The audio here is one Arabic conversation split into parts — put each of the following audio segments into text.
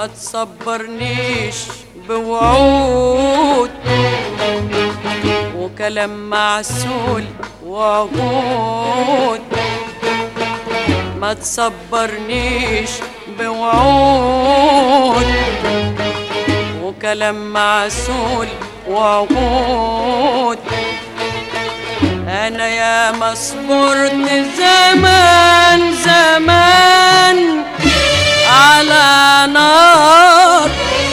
ما تصبرنيش بوعود وكلام معسول وعهود، ما تصبرنيش بوعود وكلام معسول وعهود. أنا يا ما صبرت زمان زمان على نار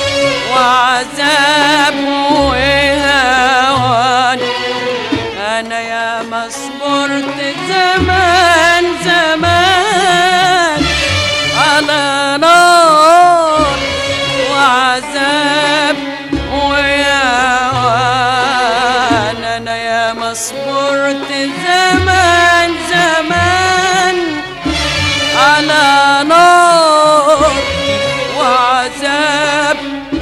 وعذاب وهوان. أنا يا ما صبرت زمان زمان على نار وعذاب وهوان. أنا يا ما صبرت زمان زمان على نار وعذاب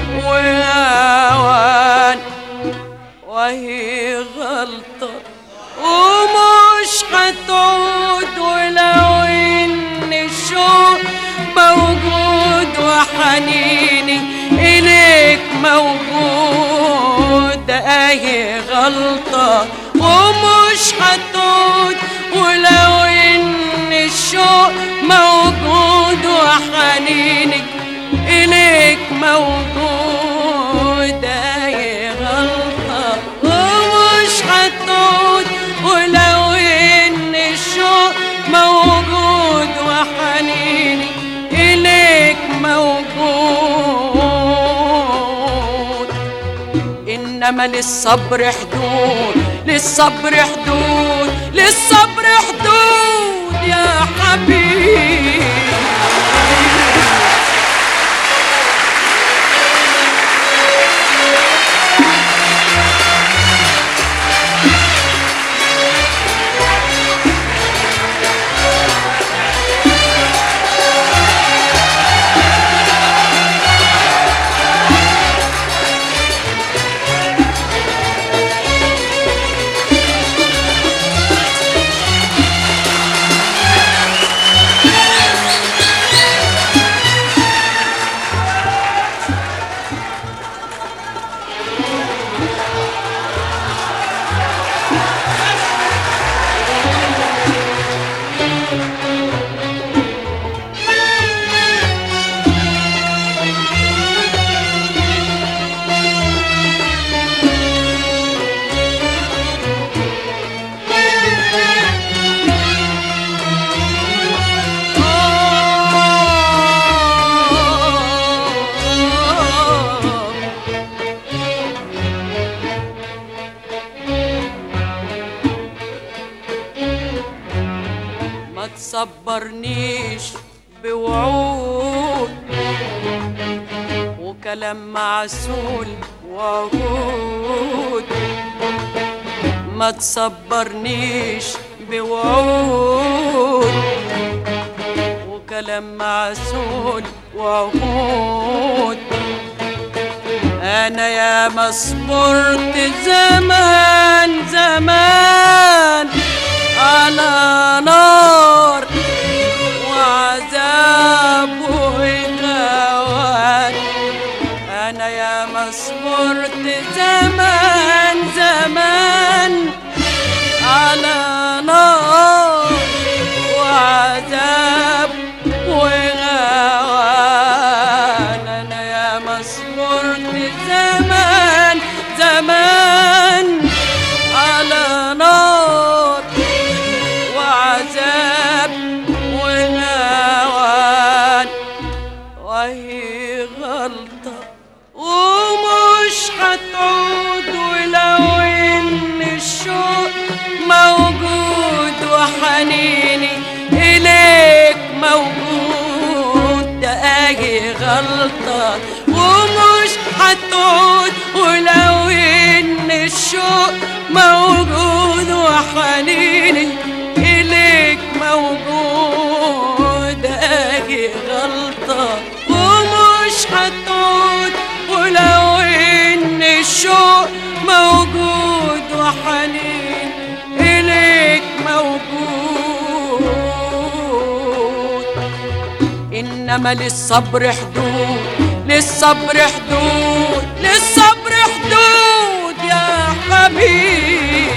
وهوان. وهي غلطة ومش هتعود ولو ان الشوق موجود وحنيني اليك موجود. اهي غلطة ومش هتعود ولو ان الشوق موجود وحنينك اليك موجود. اهي غلطة ومش هتعود ولو ان الشوق موجود وحنينك اليك موجود. انما للصبر حدود، للصبر حدود، للصبر حدود يا حبيبي. ما تصبرنيش بوعود وكلام معسول وعهود. ما تصبرنيش بوعود وكلام معسول وعهود. أنا يا ما صبرت زمان زمان على نار وعذاب وهوان. أنا يا ما صبرت زمان زمان على نار وعذاب وهوان. أنا يا ما صبرت زمان زمان على نار وعذاب وهوان. وهي غلطة ومش هتعود ولو ان الشوق موجود وحنيني اليك موجود. ده اهي غلطة ومش هتعود ولو ان الشوق موجود وحنيني إليك موجود. اهي غلطة ومش هتعود ولو ان الشوق موجود وحنين إليك موجود. إنما للصبر حدود، للصبر حدود، للصبر حدود يا حبيبي.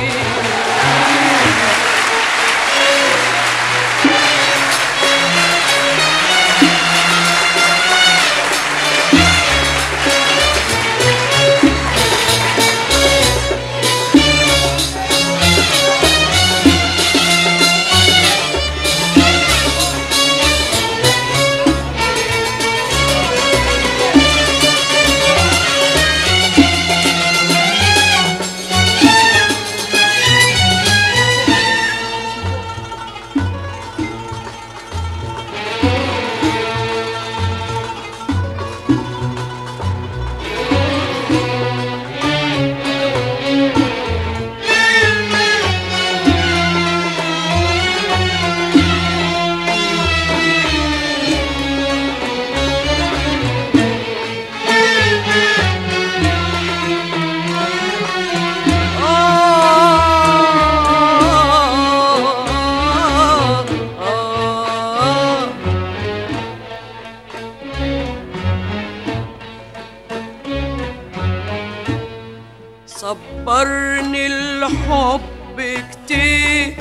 صبرني الحب كتير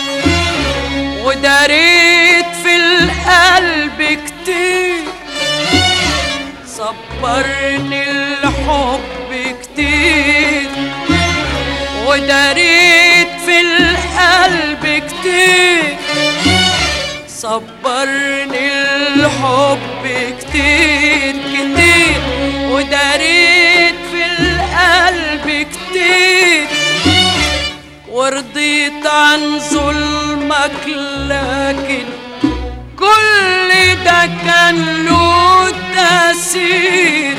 وداريت في القلب كتير، صبرني الحب كتير وداريت في القلب كتير، صبرني الحب كتير كتير وداريت في القلب كتير، ورضيت عن ظلمك لكن كل ده كان له تأثير.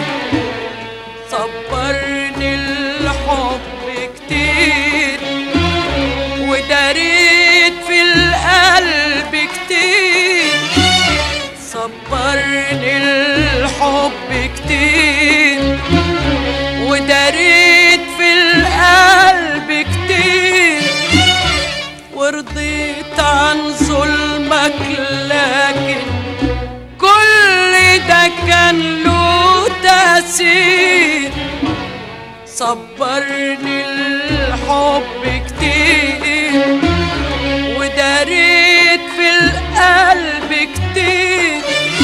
صبرني الحب كتير وداريت في القلب كتير، صبرني الحب كتير وداريت في القلب كتير، ورضيت عن ظلمك لكن كل ده كان له تأثير. صبرني الحب كتير وداريت في القلب كتير،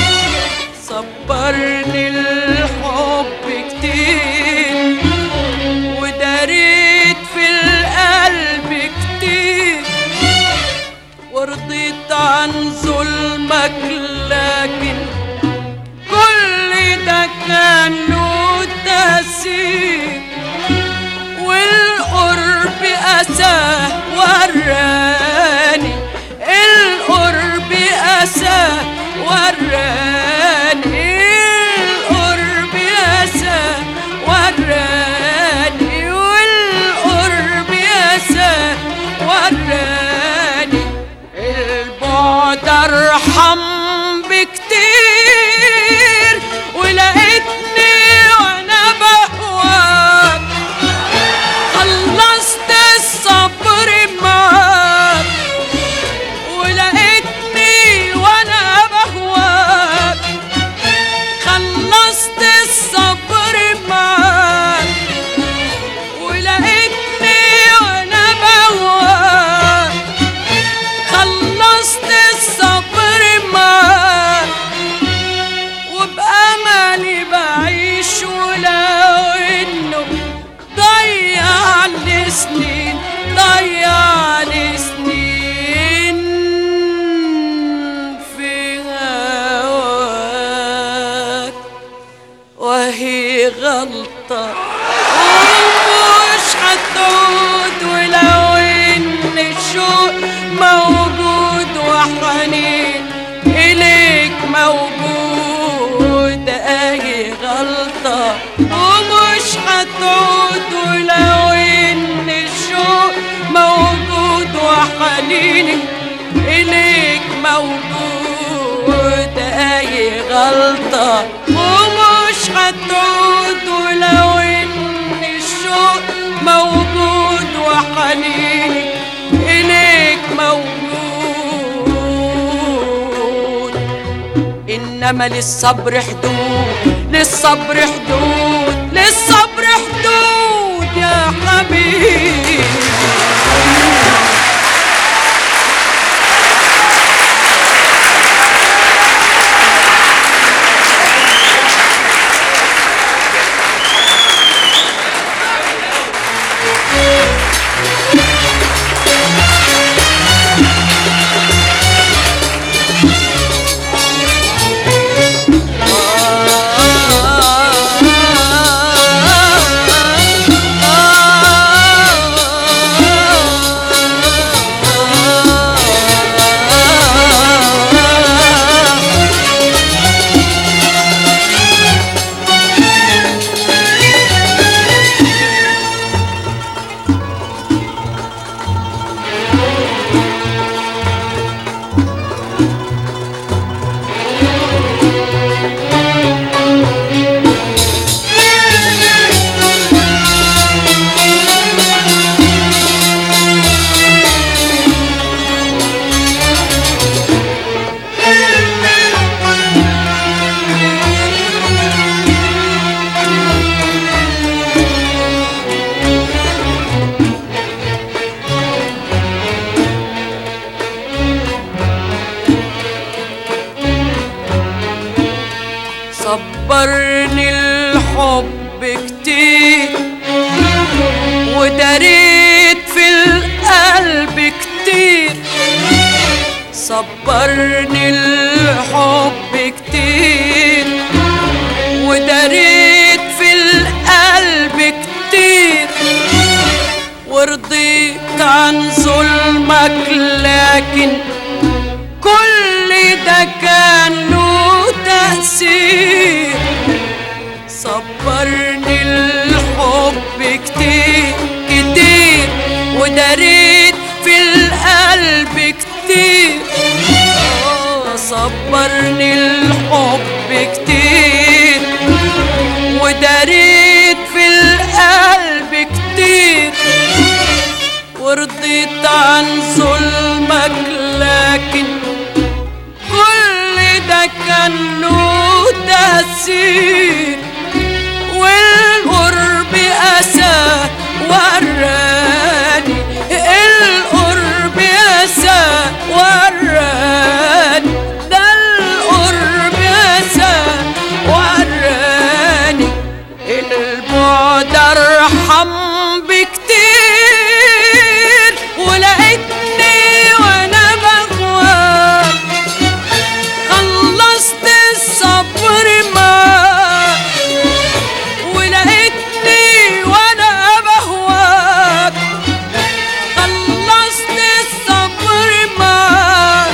صبرني الحب كتير وداريت في القلب كتير، ورضيت عن ظلمك لكن كل ده كان له تأثير. والقرب أساه وراني، القرب أساه وراني، القرب أساه وراني، والقرب أساه وراني، البعد أرحم بكتير، ولقيتني وأنا بهواك خلصت الصبر معاك، ولقيتني وأنا بهواك خلصت الصبر معاك، ولقيتني وأنا بهواك خلصت الصبر معاك، وبأملي إنما للصبر حدود، للصبر حدود، للصبر حدود يا حبيبي. صبرني الحب كتير وداريت في القلب كتير، صبرني الحب كتير وداريت في القلب كتير، ورضيت عن ظلمك لكن كل ده كان له تأثير. صبرني الحب كتير كتير وداريت في القلب كتير، صبرني الحب كتير وداريت في القلب كتير، ورضيت عن ظلمك لكن كل ده كان له تأثير. والقرب أسى وراني، القرب أسى وراني، ده القرب أسى وراني، البعد أرحم بكتير. ولقيتني وأنا بغواك خلصت الصبر معاك، ولقيتني وأنا بهواك خلصت الصبر معاك،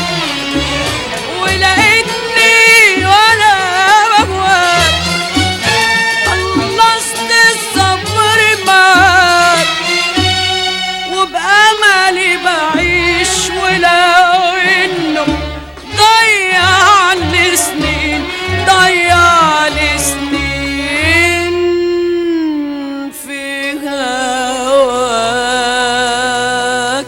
ولقيتني وأنا بهواك خلصت الصبر معاك، وبأملي بعيش ولو إنه ضيع لي سنين، ضيع لي سنين في هواك،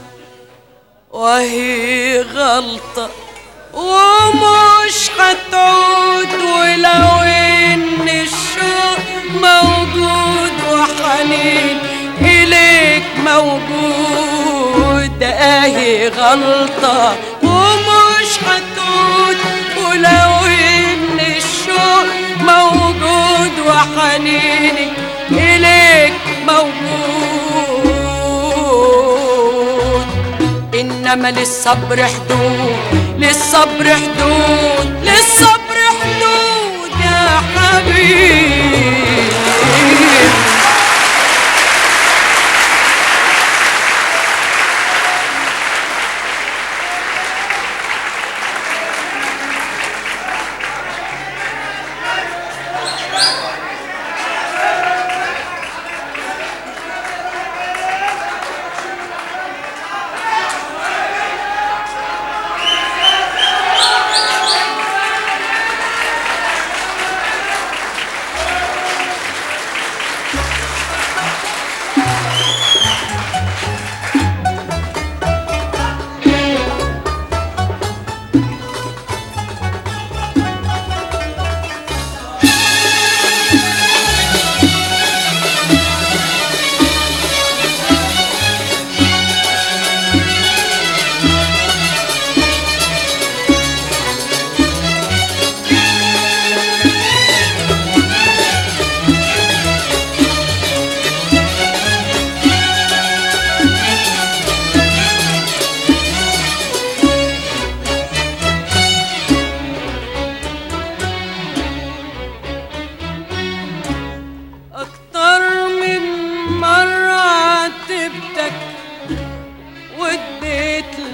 وهي غلطة ومش هتعود، ولو إن الشوق موجود وحنين إليك موجود، أهي غلطة ومش هتعود، ولو إن الشوق موجود وحنيني إليك موجود. إنما للصبر حدود، للصبر حدود، للصبر حدود يا حبيبي.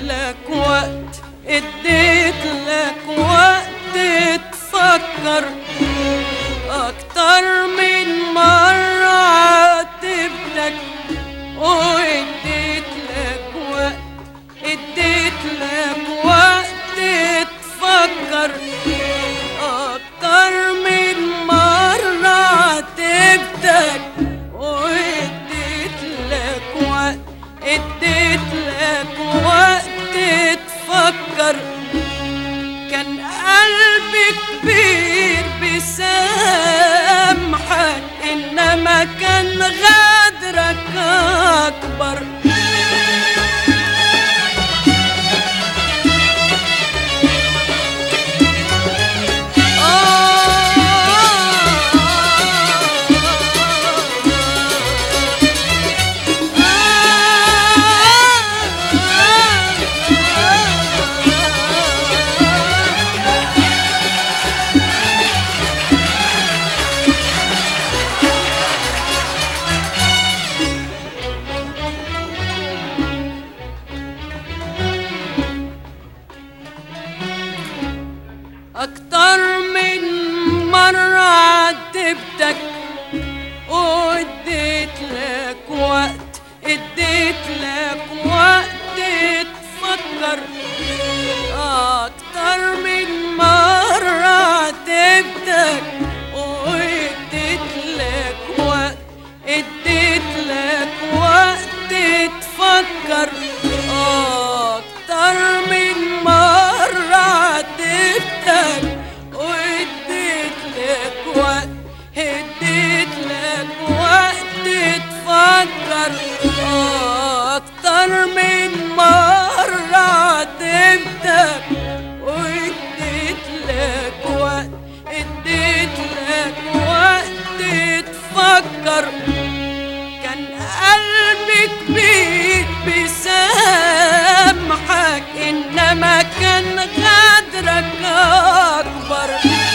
لك وقت، اديت لك وقت تفكر، اكتر من مرة عاتبتك واديت لك وقت، اديت لك وقت تفكر، اكتر من مرة عاتبتك واديت لك وقت، اديت لك وقت تفكر. كان قلبي كبير بسامحك، انما كان غدرك اكبر. أكتر من مرة عاتبتك واديت لك وقت، اديت لك وقت تفكر، أكتر من مرة عاتبتك واديت لك وقت، اديت لك وقت تفكر، أكتر من مرة عاتبتك واديت لك وقت، اديت لك وقت تفكر، اكتر من مرة عاتبتك واديت لك وقت، اديت لك وقت تفكر. كان قلبي كبير بسامحك، انما كان غدرك اكبر.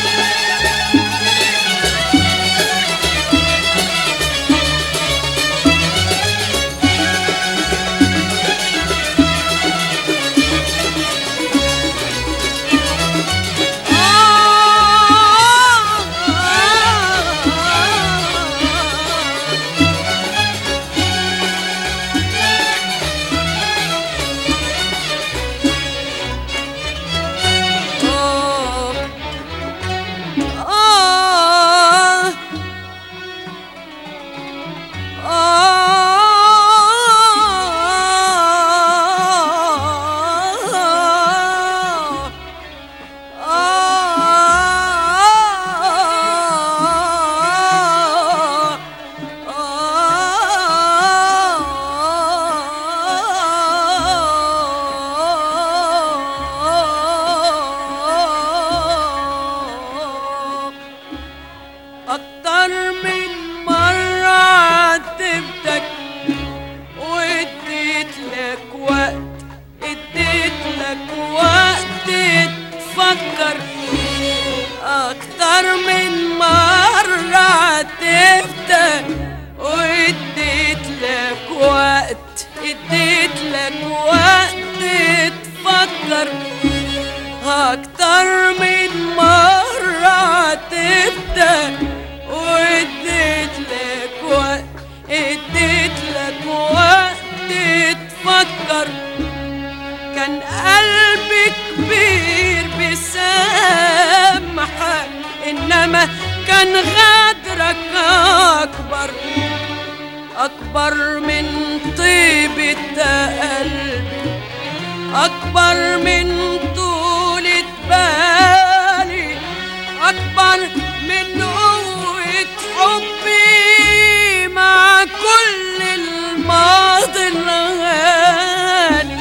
أكتر من مرة عاتبتك واديت لك وقت، اديت لك وقت تفكر، أكتر من مرة عاتبتك واديت لك وقت، اديت لك وقت تفكر، أكتر من مرة عاتبتك واديت لك وقت، اديت لك وقت تفكر. كان قلبي كبير بسامحك، انما كان غدرك اكبر، اكبر من طيبة قلبي، اكبر من طولة بالي، اكبر من قوة حبي مع كل الماضي الغالي.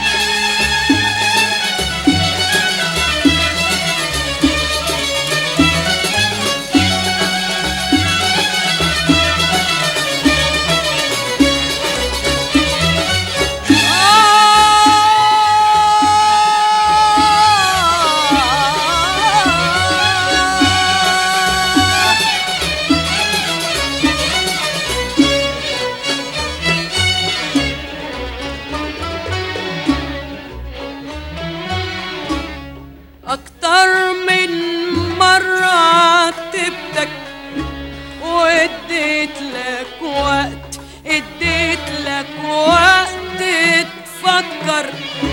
تفكر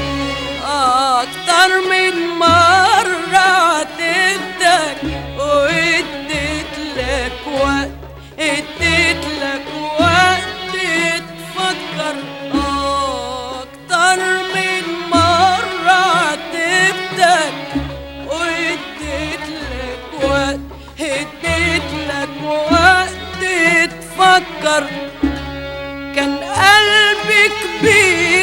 أكتر من مرة عاتبتك واديت لك وقت، اديت لك وقت تفكر أكتر من مرة عاتبتك واديت لك وقت، اديت لك وقت تفكر. كان قلبي كبير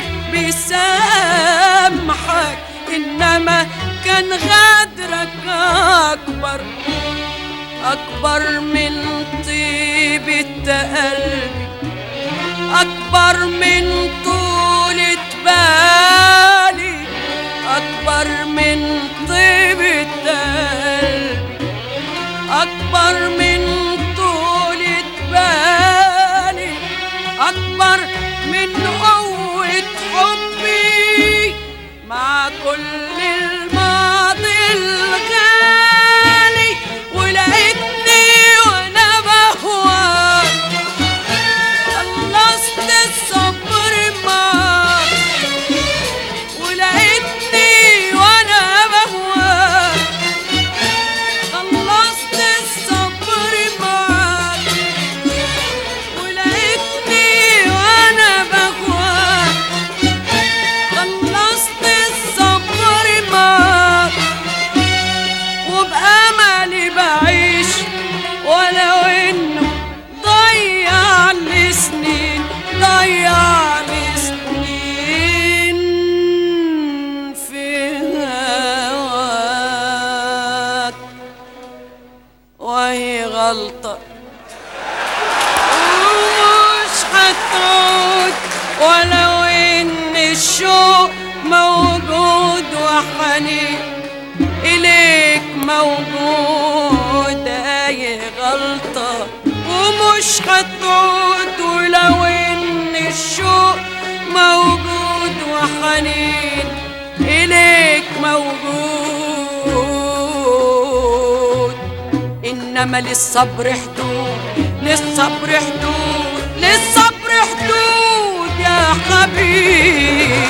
بيسامحك إنما كان غدرك أكبر، أكبر من طيبة قلبي، أكبر من طولة بالي، أكبر من طيبة قلبي، أكبر من طولة بالي، أكبر من قوة حبي مع كل الماضي الغالي. ولقيتني وأنا بهواك خلصت الصبر معاك، ولقيتني وأنا بهواك خلصت الصبر معاك، ولقيتني وأنا بهواك خلصت الصبر معاك. وبأملي بعيش ولو إنه ضيع لي سنين، ضيع لي سنين في هواك. وهي غلطة ومش هتعود ولو إن الشوق موجود وحنين إليك موجود. أي غلطة ومش هتعود ولو إن الشوق موجود وحنين إليك موجود. إنما للصبر حدود، للصبر حدود، للصبر حدود يا حبيبي.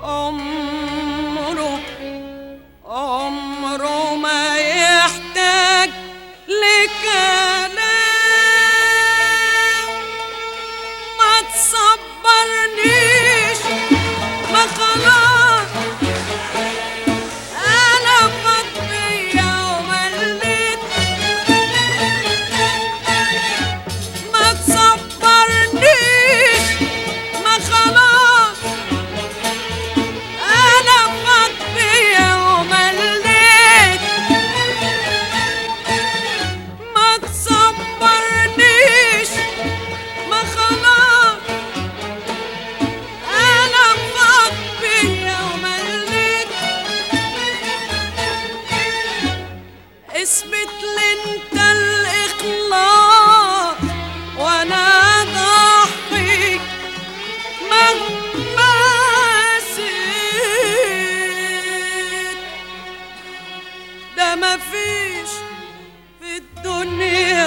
عمره عمره ما يحتاج لكلام. ما تصبرنيش، ما خلاص انا فاض بيا ومليت. ما تصبرنيش، ما خلاص انا فاض بيا ومليت. ما تصبرنيش، ما خلاص انا فاض بيا ومليت. اثبت لي انت الاخلاص وانا ضحيك مهما سيت. ده مفيش في الدنيا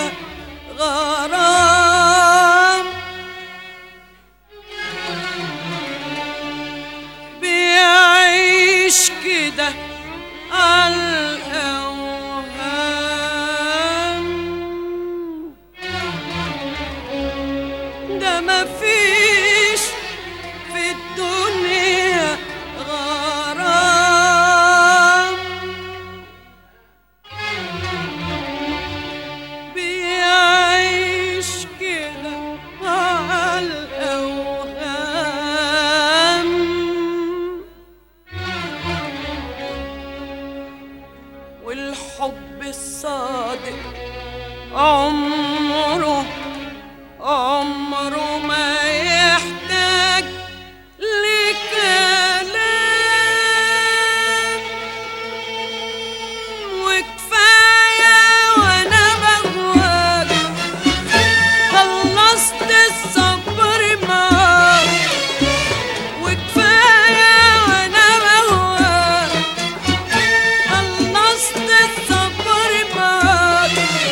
غرام بيعيش كده عالأوهام. ده مفيش في الدنيا غرام بيعيش كده عالأوهام. والحب الصادق عمره عمره ما يحتاج لكلام. وكفاية وانا بهواك خلصت الصبر معاك. وكفاية وانا بهواك خلصت الصبر معاك.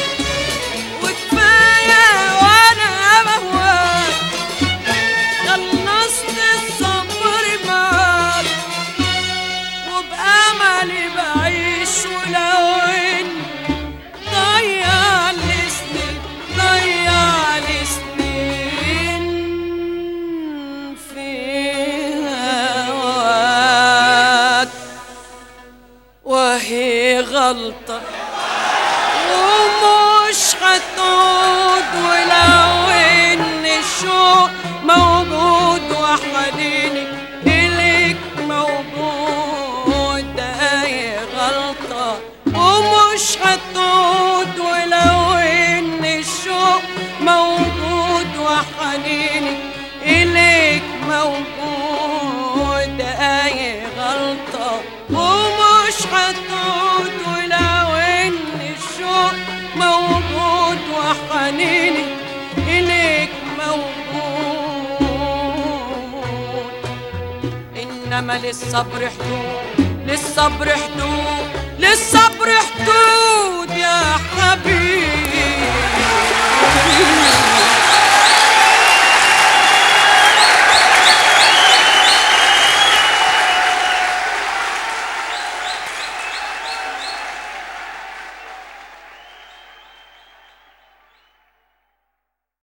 وكفاية وانا بهواك خلصت الصبر معاك. وبأملي بعيش ولو إن ضيع لي سنين، ضيع لي سنين في هواك. وهي غلطة ومش هتعود ولو إن الشوق موجود وحنيني إليك موجود. هي غلطة ومش هتعود ولو إن الشوق موجود وحنيني إليك موجود. هي غلطة ومش هتعود ولو إن الشوق موجود وحنيني إليك موجود. إنما للصبر حدود، للصبر حدود، للصبر حدود.